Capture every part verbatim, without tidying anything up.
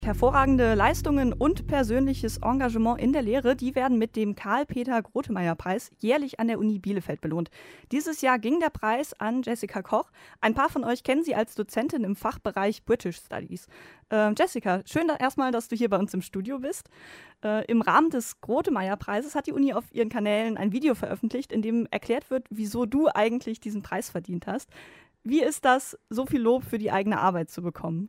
Hervorragende Leistungen und persönliches Engagement in der Lehre, die werden mit dem Karl-Peter-Grotemeyer-Preis jährlich an der Uni Bielefeld belohnt. Dieses Jahr ging der Preis an Jessica Koch. Ein paar von euch kennen sie als Dozentin im Fachbereich British Studies. Äh, Jessica, schön da erstmal, dass du hier bei uns im Studio bist. Äh, Im Rahmen des Grotemeyer-Preises hat die Uni auf ihren Kanälen ein Video veröffentlicht, in dem erklärt wird, wieso du eigentlich diesen Preis verdient hast. Wie ist das, so viel Lob für die eigene Arbeit zu bekommen?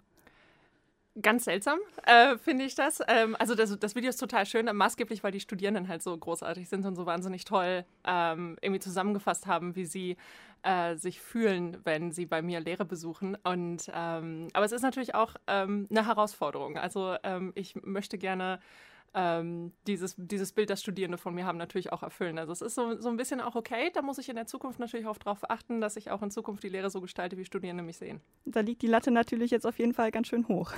Ganz seltsam, äh, finde ich das. Ähm, also das, das Video ist total schön, maßgeblich, weil die Studierenden halt so großartig sind und so wahnsinnig toll ähm, irgendwie zusammengefasst haben, wie sie äh, sich fühlen, wenn sie bei mir Lehre besuchen. Und, ähm, aber es ist natürlich auch ähm, eine Herausforderung. Also ähm, ich möchte gerne ähm, dieses, dieses Bild, das Studierende von mir haben, natürlich auch erfüllen. Also es ist so, so ein bisschen auch okay. Da muss ich in der Zukunft natürlich auch darauf achten, dass ich auch in Zukunft die Lehre so gestalte, wie Studierende mich sehen. Da liegt die Latte natürlich jetzt auf jeden Fall ganz schön hoch.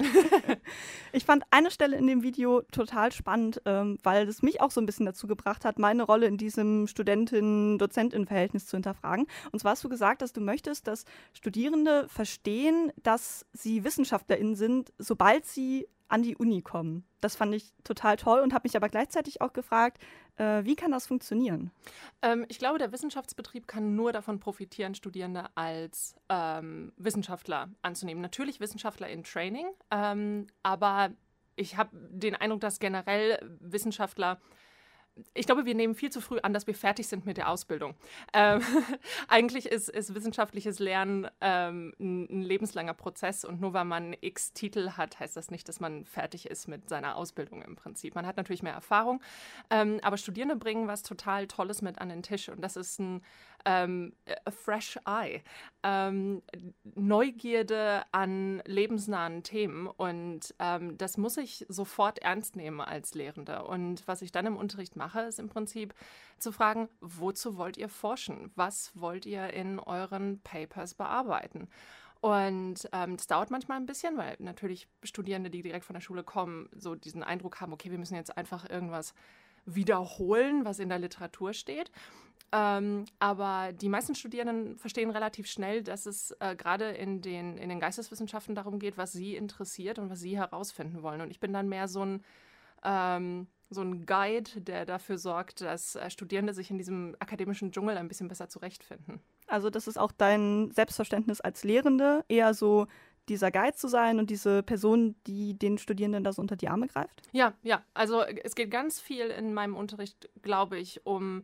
Ich fand eine Stelle in dem Video total spannend, ähm, weil es mich auch so ein bisschen dazu gebracht hat, meine Rolle in diesem Studentin-Dozentin-Verhältnis zu hinterfragen. Und zwar hast du gesagt, dass du möchtest, dass Studierende verstehen, dass sie WissenschaftlerInnen sind, sobald sie an die Uni kommen. Das fand ich total toll und habe mich aber gleichzeitig auch gefragt, äh, wie kann das funktionieren? Ähm, ich glaube, der Wissenschaftsbetrieb kann nur davon profitieren, Studierende als ähm, Wissenschaftler anzunehmen. Natürlich Wissenschaftler in Training, ähm, aber ich habe den Eindruck, dass generell Wissenschaftler Ich glaube, wir nehmen viel zu früh an, dass wir fertig sind mit der Ausbildung. Ähm, eigentlich ist, ist wissenschaftliches Lernen ähm, ein, ein lebenslanger Prozess und nur weil man x Titel hat, heißt das nicht, dass man fertig ist mit seiner Ausbildung im Prinzip. Man hat natürlich mehr Erfahrung, ähm, aber Studierende bringen was total Tolles mit an den Tisch und das ist ein ähm, a fresh eye, ähm, Neugierde an lebensnahen Themen und ähm, das muss ich sofort ernst nehmen als Lehrende. Und was ich dann im Unterricht mache, ist im Prinzip zu fragen, wozu wollt ihr forschen? Was wollt ihr in euren Papers bearbeiten? Und ähm, das dauert manchmal ein bisschen, weil natürlich Studierende, die direkt von der Schule kommen, so diesen Eindruck haben, okay, wir müssen jetzt einfach irgendwas wiederholen, was in der Literatur steht. Ähm, aber die meisten Studierenden verstehen relativ schnell, dass es äh, gerade in den, in den Geisteswissenschaften darum geht, was sie interessiert und was sie herausfinden wollen. Und ich bin dann mehr so ein ähm, so ein Guide, der dafür sorgt, dass äh, Studierende sich in diesem akademischen Dschungel ein bisschen besser zurechtfinden. Also das ist auch dein Selbstverständnis als Lehrende, eher so dieser Guide zu sein und diese Person, die den Studierenden das unter die Arme greift? Ja, ja. Also es geht ganz viel in meinem Unterricht, glaube ich, um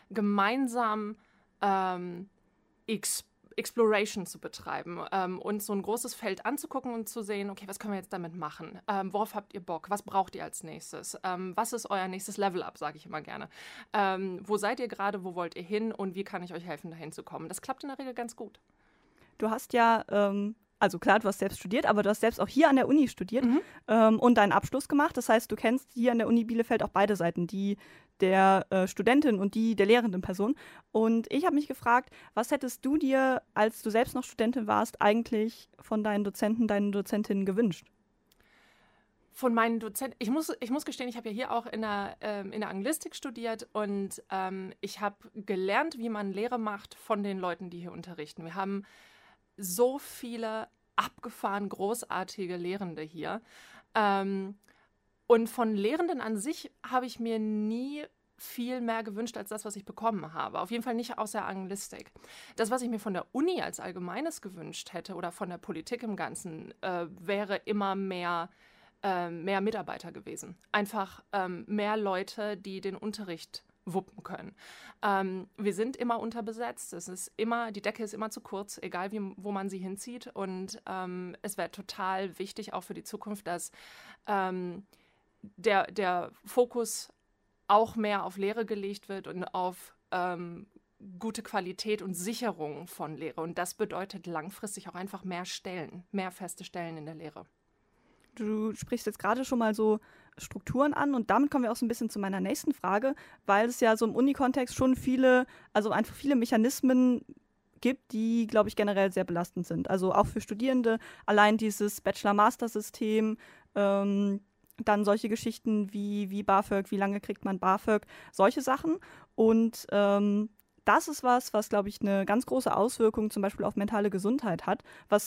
gemeinsam ähm, Exp- Exploration zu betreiben, ähm, uns so ein großes Feld anzugucken und zu sehen, okay, was können wir jetzt damit machen? Ähm, worauf habt ihr Bock? Was braucht ihr als nächstes? Ähm, was ist euer nächstes Level-Up, sage ich immer gerne. Ähm, wo seid ihr gerade? Wo wollt ihr hin? Und wie kann ich euch helfen, dahin zu kommen? Das klappt in der Regel ganz gut. Du hast ja, ähm, also klar, du hast selbst studiert, aber du hast selbst auch hier an der Uni studiert Mhm. ähm, und deinen Abschluss gemacht. Das heißt, du kennst hier an der Uni Bielefeld auch beide Seiten, die der äh, Studentin und die der lehrenden Person. Und ich habe mich gefragt, was hättest du dir, als du selbst noch Studentin warst, eigentlich von deinen Dozenten, deinen Dozentinnen gewünscht? Von meinen Dozenten, ich muss, ich muss gestehen, ich habe ja hier auch in der, ähm, in der Anglistik studiert und ähm, ich habe gelernt, wie man Lehre macht von den Leuten, die hier unterrichten. Wir haben so viele abgefahren großartige Lehrende hier. Ähm, und von Lehrenden an sich habe ich mir nie viel mehr gewünscht als das, was ich bekommen habe. Auf jeden Fall nicht aus der Anglistik. Das, was ich mir von der Uni als Allgemeines gewünscht hätte oder von der Politik im Ganzen, äh, wäre immer mehr, äh, mehr Mitarbeiter gewesen. Einfach ähm, mehr Leute, die den Unterricht wuppen können. Ähm, wir sind immer unterbesetzt. Es ist immer, die Decke ist immer zu kurz, egal wie, wo man sie hinzieht. Und ähm, es wäre total wichtig, auch für die Zukunft, dass ähm, der, der Fokus auch mehr auf Lehre gelegt wird und auf ähm, gute Qualität und Sicherung von Lehre. Und das bedeutet langfristig auch einfach mehr Stellen, mehr feste Stellen in der Lehre. Du sprichst jetzt gerade schon mal so Strukturen an und damit kommen wir auch so ein bisschen zu meiner nächsten Frage, weil es ja so im Uni-Kontext schon viele, also einfach viele Mechanismen gibt, die, glaube ich, generell sehr belastend sind. Also auch für Studierende, allein dieses Bachelor-Master-System, ähm, dann solche Geschichten wie, wie BAföG, wie lange kriegt man BAföG, solche Sachen. Und ähm, das ist was, was, glaube ich, eine ganz große Auswirkung zum Beispiel auf mentale Gesundheit hat, was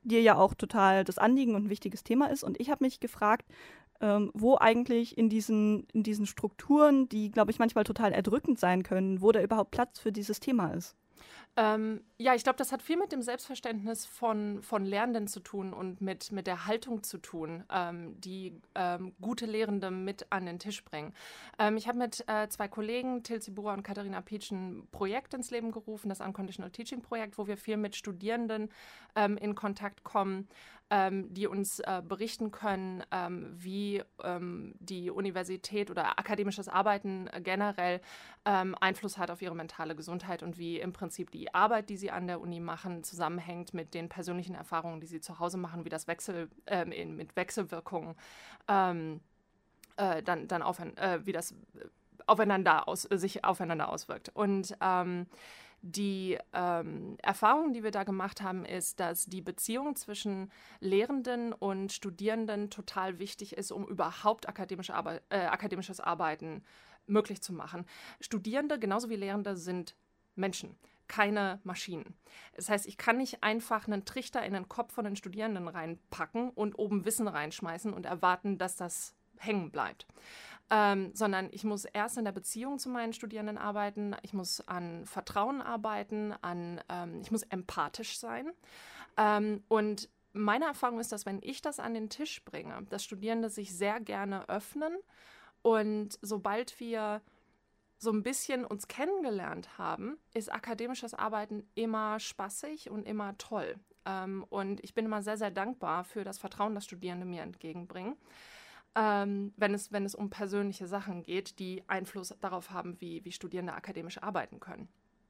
dir ja auch total das Anliegen und ein wichtiges Thema ist. Und ich habe mich gefragt, ähm, wo eigentlich in diesen, in diesen Strukturen, die, glaube ich, manchmal total erdrückend sein können, wo da überhaupt Platz für dieses Thema ist. Ähm, ja, ich glaube, das hat viel mit dem Selbstverständnis von, von Lernenden zu tun und mit, mit der Haltung zu tun, ähm, die ähm, gute Lehrende mit an den Tisch bringen. Ähm, ich habe mit äh, zwei Kollegen, Till Zibura und Katharina Pietsch, ein Projekt ins Leben gerufen, das Unconditional Teaching Projekt, wo wir viel mit Studierenden ähm, in Kontakt kommen, ähm, die uns äh, berichten können, ähm, wie ähm, die Universität oder akademisches Arbeiten generell ähm, Einfluss hat auf ihre mentale Gesundheit und wie im Prinzip die Arbeit, die sie an der Uni machen, zusammenhängt mit den persönlichen Erfahrungen, die sie zu Hause machen, wie das Wechsel, ähm, in, mit Wechselwirkungen ähm, äh, dann, dann auf, äh, wie das aufeinander aus, sich aufeinander auswirkt. Und ähm, die ähm, Erfahrung, die wir da gemacht haben, ist, dass die Beziehung zwischen Lehrenden und Studierenden total wichtig ist, um überhaupt akademische Arbe- äh, akademisches Arbeiten möglich zu machen. Studierende, genauso wie Lehrende, sind Menschen, keine Maschinen. Das heißt, ich kann nicht einfach einen Trichter in den Kopf von den Studierenden reinpacken und oben Wissen reinschmeißen und erwarten, dass das hängen bleibt. Ähm, sondern ich muss erst in der Beziehung zu meinen Studierenden arbeiten, ich muss an Vertrauen arbeiten, an, ähm, ich muss empathisch sein. Ähm, und meine Erfahrung ist, dass wenn ich das an den Tisch bringe, dass Studierende sich sehr gerne öffnen und sobald wir so ein bisschen uns kennengelernt haben, ist akademisches Arbeiten immer spaßig und immer toll. Ähm, und ich bin immer sehr, sehr dankbar für das Vertrauen, das Studierende mir entgegenbringen. Ähm, wenn es, wenn es um persönliche Sachen geht, die Einfluss darauf haben, wie, wie Studierende akademisch arbeiten können.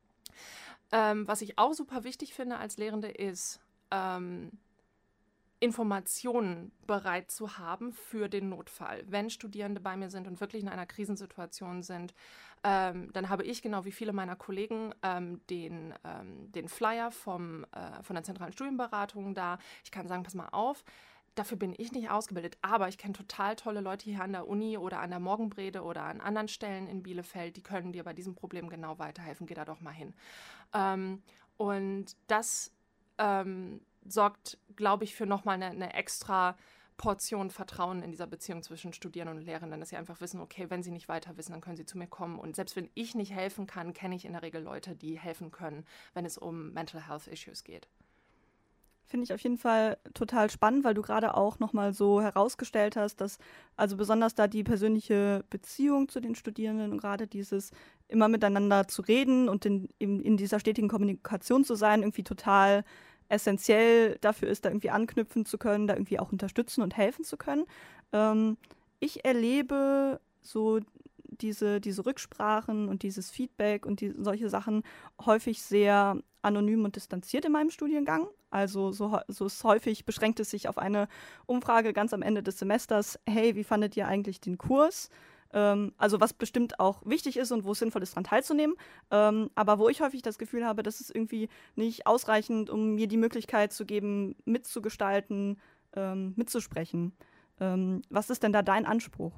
Ähm, was ich auch super wichtig finde als Lehrende ist, ähm, Informationen bereit zu haben für den Notfall. Wenn Studierende bei mir sind und wirklich in einer Krisensituation sind, ähm, dann habe ich, genau wie viele meiner Kollegen, ähm, den, ähm, den Flyer vom, äh, von der zentralen Studienberatung da. Ich kann sagen, pass mal auf, dafür bin ich nicht ausgebildet, aber ich kenne total tolle Leute hier an der Uni oder an der Morgenbrede oder an anderen Stellen in Bielefeld, die können dir bei diesem Problem genau weiterhelfen. Geh da doch mal hin. Ähm, und das ähm, sorgt, glaube ich, für nochmal eine, eine extra Portion Vertrauen in dieser Beziehung zwischen Studierenden und Lehrenden, dass sie einfach wissen, okay, wenn sie nicht weiter wissen, dann können sie zu mir kommen. Und selbst wenn ich nicht helfen kann, kenne ich in der Regel Leute, die helfen können, wenn es um Mental Health Issues geht. Finde ich auf jeden Fall total spannend, weil du gerade auch nochmal so herausgestellt hast, dass also besonders da die persönliche Beziehung zu den Studierenden und gerade dieses immer miteinander zu reden und in, in, in dieser stetigen Kommunikation zu sein, irgendwie total essentiell dafür ist, da irgendwie anknüpfen zu können, da irgendwie auch unterstützen und helfen zu können. Ähm, ich erlebe so diese, diese Rücksprachen und dieses Feedback und die, solche Sachen häufig sehr anonym und distanziert in meinem Studiengang. Also so, so ist häufig, beschränkt es sich auf eine Umfrage ganz am Ende des Semesters. Hey, wie fandet ihr eigentlich den Kurs? Ähm, also was bestimmt auch wichtig ist und wo es sinnvoll ist, daran teilzunehmen. Ähm, aber wo ich häufig das Gefühl habe, das ist irgendwie nicht ausreichend, um mir die Möglichkeit zu geben, mitzugestalten, ähm, mitzusprechen. Ähm, was ist denn da dein Anspruch?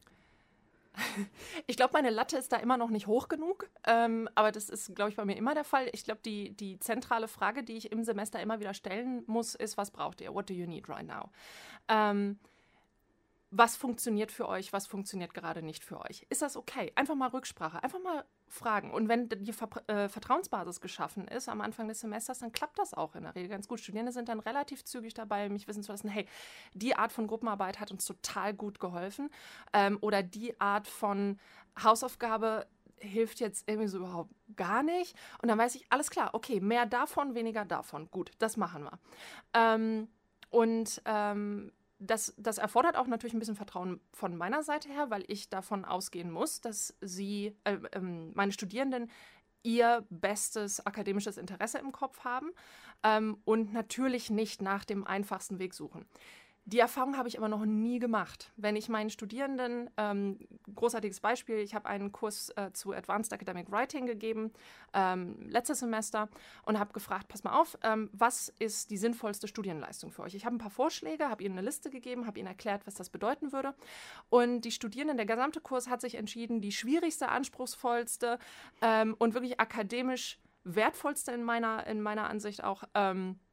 Ich glaube, meine Latte ist da immer noch nicht hoch genug, ähm, aber das ist, glaube ich, bei mir immer der Fall. Ich glaube, die, die zentrale Frage, die ich im Semester immer wieder stellen muss, ist, was braucht ihr? What do you need right now? Ähm, was funktioniert für euch, was funktioniert gerade nicht für euch? Ist das okay? Einfach mal Rücksprache, einfach mal fragen. Und wenn die Ver- äh, Vertrauensbasis geschaffen ist am Anfang des Semesters, dann klappt das auch in der Regel ganz gut. Studierende sind dann relativ zügig dabei, mich wissen zu lassen, hey, die Art von Gruppenarbeit hat uns total gut geholfen. Ähm, oder die Art von Hausaufgabe hilft jetzt irgendwie so überhaupt gar nicht. Und dann weiß ich, alles klar, okay, mehr davon, weniger davon. Gut, das machen wir. Ähm, und ähm, Das, das erfordert auch natürlich ein bisschen Vertrauen von meiner Seite her, weil ich davon ausgehen muss, dass sie, äh, ähm, meine Studierenden, ihr bestes akademisches Interesse im Kopf haben ähm, und natürlich nicht nach dem einfachsten Weg suchen. Die Erfahrung habe ich aber noch nie gemacht. Wenn ich meinen Studierenden, ähm, großartiges Beispiel, ich habe einen Kurs äh, zu Advanced Academic Writing gegeben, ähm, letztes Semester, und habe gefragt, pass mal auf, ähm, was ist die sinnvollste Studienleistung für euch? Ich habe ein paar Vorschläge, habe ihnen eine Liste gegeben, habe ihnen erklärt, was das bedeuten würde. Und die Studierenden, der gesamte Kurs hat sich entschieden, die schwierigste, anspruchsvollste ähm, und wirklich akademisch wertvollste in meiner, in meiner Ansicht auch, ähm,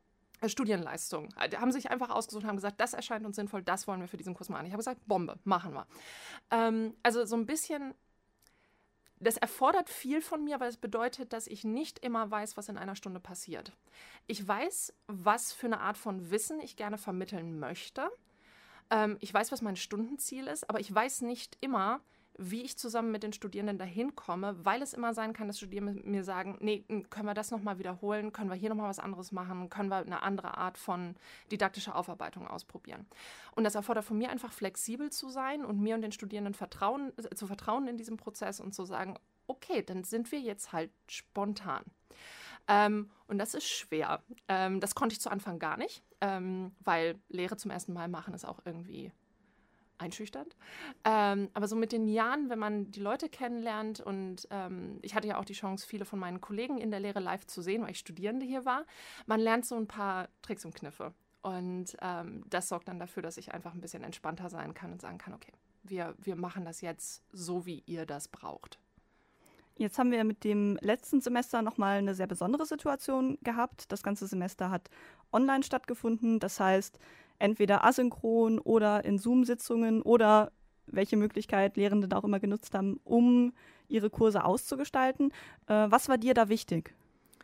Studienleistung. Die haben sich einfach ausgesucht und haben gesagt, das erscheint uns sinnvoll, das wollen wir für diesen Kurs machen. Ich habe gesagt, Bombe, machen wir. Ähm, also so ein bisschen, das erfordert viel von mir, weil es bedeutet, dass ich nicht immer weiß, was in einer Stunde passiert. Ich weiß, was für eine Art von Wissen ich gerne vermitteln möchte. Ähm, ich weiß, was mein Stundenziel ist, aber ich weiß nicht immer, wie ich zusammen mit den Studierenden dahin komme, weil es immer sein kann, dass Studierende mir sagen, nee, können wir das nochmal wiederholen, können wir hier nochmal was anderes machen, können wir eine andere Art von didaktischer Aufarbeitung ausprobieren. Und das erfordert von mir einfach flexibel zu sein und mir und den Studierenden vertrauen, äh, zu vertrauen in diesem Prozess und zu sagen, okay, dann sind wir jetzt halt spontan. Ähm, und das ist schwer. Ähm, das konnte ich zu Anfang gar nicht, ähm, weil Lehre zum ersten Mal machen ist auch irgendwie einschüchternd. Ähm, aber so mit den Jahren, wenn man die Leute kennenlernt und ähm, ich hatte ja auch die Chance, viele von meinen Kollegen in der Lehre live zu sehen, weil ich Studierende hier war, man lernt so ein paar Tricks und Kniffe. Und ähm, das sorgt dann dafür, dass ich einfach ein bisschen entspannter sein kann und sagen kann, okay, wir, wir machen das jetzt so, wie ihr das braucht. Jetzt haben wir mit dem letzten Semester nochmal eine sehr besondere Situation gehabt. Das ganze Semester hat online stattgefunden. Das heißt, entweder asynchron oder in Zoom-Sitzungen oder welche Möglichkeit Lehrende da auch immer genutzt haben, um ihre Kurse auszugestalten. Äh, was war dir da wichtig?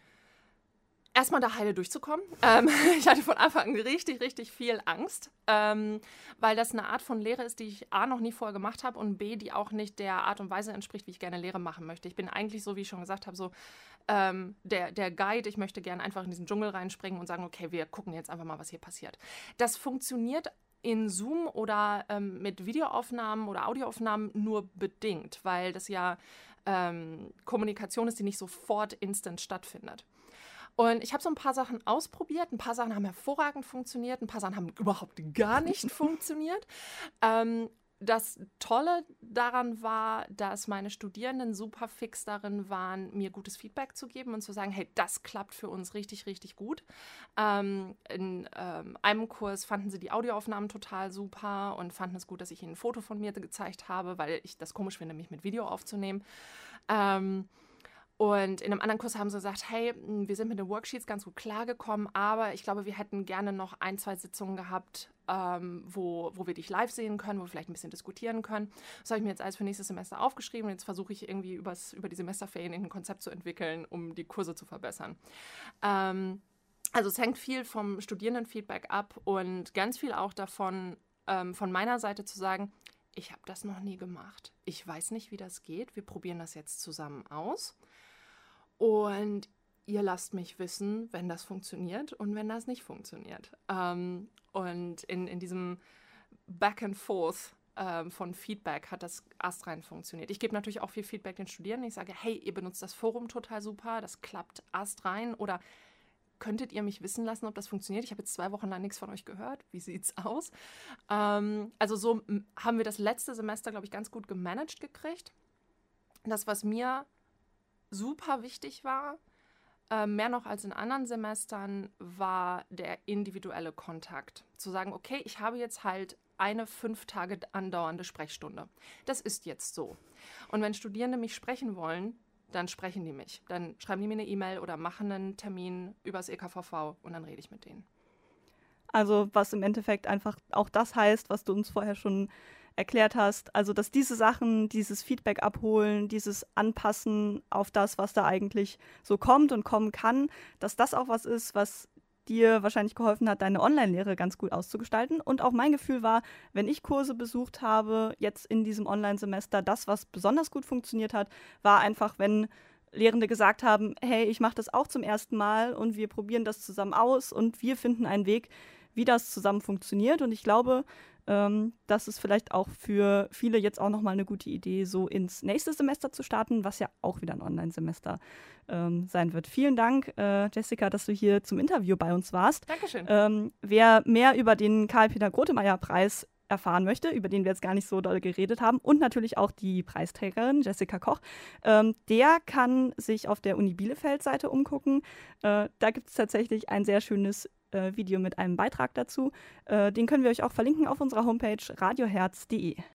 Erstmal da heile durchzukommen. Ähm, ich hatte von Anfang an richtig, richtig viel Angst, ähm, weil das eine Art von Lehre ist, die ich A, noch nie vorher gemacht habe und B, die auch nicht der Art und Weise entspricht, wie ich gerne Lehre machen möchte. Ich bin eigentlich so, wie ich schon gesagt habe, so ähm, der, der Guide. Ich möchte gerne einfach in diesen Dschungel reinspringen und sagen, okay, wir gucken jetzt einfach mal, was hier passiert. Das funktioniert in Zoom oder ähm, mit Videoaufnahmen oder Audioaufnahmen nur bedingt, weil das ja ähm, Kommunikation ist, die nicht sofort instant stattfindet. Und ich habe so ein paar Sachen ausprobiert. Ein paar Sachen haben hervorragend funktioniert. Ein paar Sachen haben überhaupt gar nicht funktioniert. Ähm, das Tolle daran war, dass meine Studierenden super fix darin waren, mir gutes Feedback zu geben und zu sagen, hey, das klappt für uns richtig, richtig gut. Ähm, in ähm, einem Kurs fanden sie die Audioaufnahmen total super und fanden es gut, dass ich ihnen ein Foto von mir gezeigt habe, weil ich das komisch finde, mich mit Video aufzunehmen. Ähm, Und in einem anderen Kurs haben sie gesagt, hey, wir sind mit den Worksheets ganz gut klargekommen, aber ich glaube, wir hätten gerne noch ein, zwei Sitzungen gehabt, ähm, wo, wo wir dich live sehen können, wo wir vielleicht ein bisschen diskutieren können. Das habe ich mir jetzt alles für nächstes Semester aufgeschrieben und jetzt versuche ich irgendwie übers, über die Semesterferien ein Konzept zu entwickeln, um die Kurse zu verbessern. Ähm, also es hängt viel vom Studierendenfeedback ab und ganz viel auch davon, ähm, von meiner Seite zu sagen, ich habe das noch nie gemacht. Ich weiß nicht, wie das geht. Wir probieren das jetzt zusammen aus. Und ihr lasst mich wissen, wenn das funktioniert und wenn das nicht funktioniert. Ähm, und in, in diesem Back and Forth ähm, von Feedback hat das astrein funktioniert. Ich gebe natürlich auch viel Feedback den Studierenden. Ich sage, hey, ihr benutzt das Forum total super, das klappt astrein. Oder könntet ihr mich wissen lassen, ob das funktioniert? Ich habe jetzt zwei Wochen lang nichts von euch gehört. Wie sieht's aus? Ähm, also so m- haben wir das letzte Semester, glaube ich, ganz gut gemanagt gekriegt. Das, was mir super wichtig war, äh, mehr noch als in anderen Semestern, war der individuelle Kontakt. Zu sagen, okay, ich habe jetzt halt eine fünf Tage andauernde Sprechstunde. Das ist jetzt so. Und wenn Studierende mich sprechen wollen, dann sprechen die mich. Dann schreiben die mir eine E-Mail oder machen einen Termin übers E K V V und dann rede ich mit denen. Also was im Endeffekt einfach auch das heißt, was du uns vorher schon erklärt hast, also dass diese Sachen, dieses Feedback abholen, dieses Anpassen auf das, was da eigentlich so kommt und kommen kann, dass das auch was ist, was dir wahrscheinlich geholfen hat, deine Online-Lehre ganz gut auszugestalten. Und auch mein Gefühl war, wenn ich Kurse besucht habe, jetzt in diesem Online-Semester, das, was besonders gut funktioniert hat, war einfach, wenn Lehrende gesagt haben, hey, ich mache das auch zum ersten Mal und wir probieren das zusammen aus und wir finden einen Weg, wie das zusammen funktioniert. Und ich glaube, ähm, das ist vielleicht auch für viele jetzt auch nochmal eine gute Idee, so ins nächste Semester zu starten, was ja auch wieder ein Online-Semester ähm, sein wird. Vielen Dank, äh, Jessica, dass du hier zum Interview bei uns warst. Dankeschön. Ähm, wer mehr über den Karl-Peter-Grotemeyer-Preis erfahren möchte, über den wir jetzt gar nicht so doll geredet haben, und natürlich auch die Preisträgerin Jessica Koch, ähm, der kann sich auf der Uni Bielefeld-Seite umgucken. Äh, da gibt es tatsächlich ein sehr schönes äh, Video mit einem Beitrag dazu. Äh, den können wir euch auch verlinken auf unserer Homepage radioherz punkt de.